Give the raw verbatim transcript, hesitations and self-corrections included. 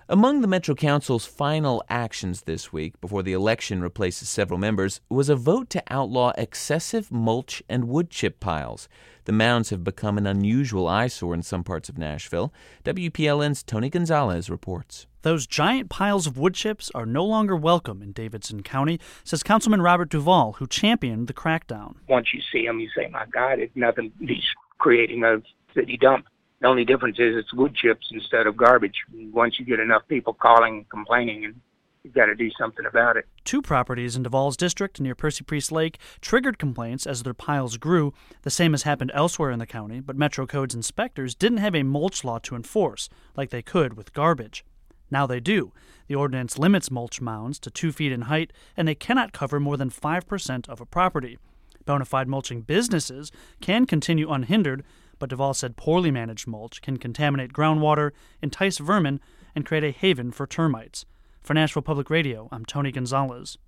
Among the Metro Council's final actions this week, before the election replaces several members, was a vote to outlaw excessive mulch and wood chip piles. The mounds have become an unusual eyesore in some parts of Nashville. W P L N's Tony Gonzalez reports. Those giant piles of wood chips are no longer welcome in Davidson County, says Councilman Robert Duvall, who championed the crackdown. Once you see them, you say, my God, it's nothing. He's creating a city dump. The only difference is it's wood chips instead of garbage. Once you get enough people calling, complaining, and you've got to do something about it. Two properties in Duvall's district near Percy Priest Lake triggered complaints as their piles grew. The same has happened elsewhere in the county, but Metro Codes inspectors didn't have a mulch law to enforce, like they could with garbage. Now they do. The ordinance limits mulch mounds to two feet in height, and they cannot cover more than five percent of a property. Bona fide mulching businesses can continue unhindered, but Duvall said poorly managed mulch can contaminate groundwater, entice vermin, and create a haven for termites. For Nashville Public Radio, I'm Tony Gonzalez.